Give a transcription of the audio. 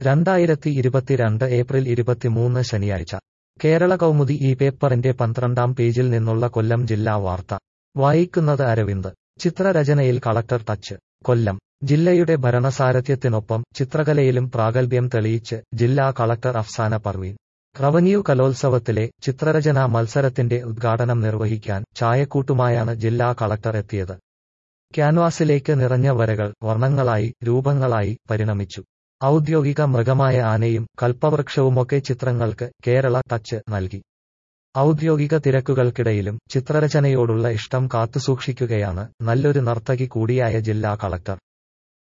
2022 April 23 ശനിയാഴ്ച കേരള കൗമുദി ഈ പേപ്പറിന്റെ 12-ാം പേജിൽ നിന്നുള്ള കൊല്ലം ജില്ലാ വാർത്ത വായിക്കുന്നത് അരവിന്ദ്. ചിത്രരചനയിൽ കളക്ടർ ടച്ച്. കൊല്ലം ജില്ലയുടെ ഭരണസാരഥ്യത്തിനൊപ്പം ചിത്രകലയിലും പ്രാഗൽഭ്യം തെളിയിച്ച് ജില്ലാ കളക്ടർ അഫ്സാന പർവീൻ റവന്യൂ കലോത്സവത്തിലെ ചിത്രരചനാ മത്സരത്തിന്റെ ഉദ്ഘാടനം നിർവഹിക്കാൻ ചായക്കൂട്ടുമായാണ് ജില്ലാ കളക്ടർ എത്തിയത്. ക്യാൻവാസിലേക്ക് നിറഞ്ഞ വരകൾ വർണ്ണങ്ങളായി രൂപങ്ങളായി പരിണമിച്ചു. ഔദ്യോഗിക മൃഗമായ ആനയും കൽപ്പവൃക്ഷവുമൊക്കെ ചിത്രങ്ങൾക്ക് കേരള ടച്ച് നൽകി. ഔദ്യോഗിക തിരക്കുകൾക്കിടയിലും ചിത്രരചനയോടുള്ള ഇഷ്ടം കാത്തുസൂക്ഷിക്കുകയാണ് നല്ലൊരു നർത്തകി കൂടിയായ ജില്ലാ കളക്ടർ.